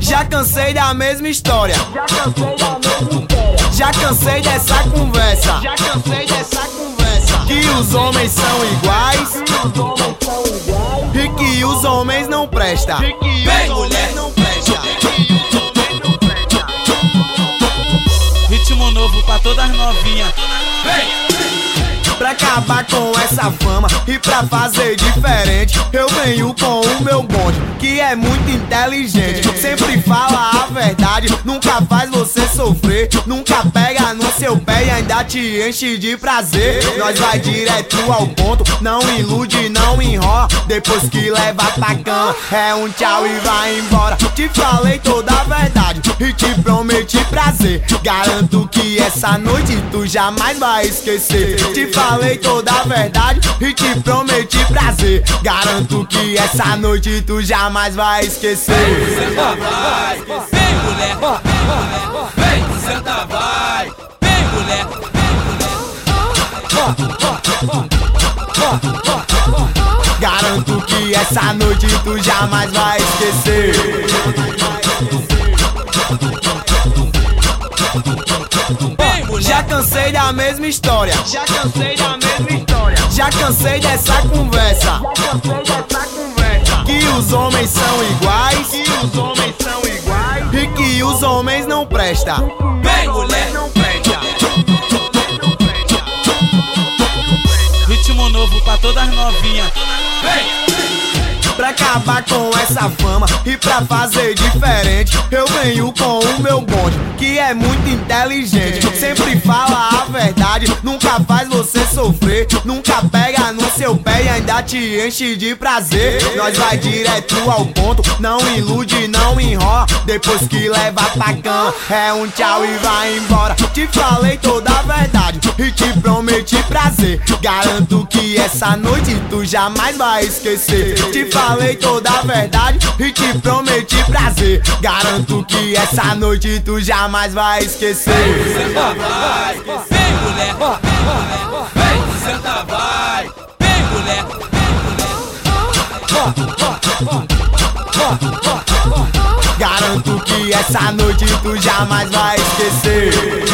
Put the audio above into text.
Já cansei da mesma história. Já cansei dessa conversa. Que os homens são iguais e que os homens não prestam. Vem, mulher, não presta. Ritmo novo pra todas novinhas. Vem! Pra acabar com essa fama e pra fazer diferente, eu venho com o meu bonde, que é muito inteligente. Sempre fala a verdade, nunca faz você sofrer, nunca pega no seu pé e ainda te enche de prazer. Nós vai direto ao ponto, não ilude, não enrola. Depois que leva pra cama, é um tchau e vai embora. Te falei toda a verdade e te prometi prazer. Garanto que essa noite tu jamais vai esquecer. Te falei toda a verdade e te prometi prazer. Garanto que essa noite tu jamais vai esquecer. Senta vai, vem mulher, vem, senta vai, vem mulher. Garanto que essa noite tu jamais vai esquecer. Já cansei da mesma história. Já cansei dessa conversa. Que os homens são iguais e que os homens não prestam. Vem mulher, ritmo novo pra todas novinhas. Vem! Pra acabar com essa fama e pra fazer diferente, eu venho com o meu bonde, que é muito inteligente. Sempre fala a verdade, nunca faz você sofrer, nunca pega no seu pé e ainda te enche de prazer. Nós vai direto ao ponto, não ilude, não enrola. Depois que leva pra cama, é um tchau e vai embora. Te falei toda a verdade e te prometi prazer. Garanto que essa noite tu jamais vai esquecer. Te falei toda a verdade e te prometi prazer. Garanto que essa noite tu jamais vai esquecer. Senta vai, vem mulher, vem, senta vai, vem mulher. Garanto que essa noite tu jamais vai esquecer.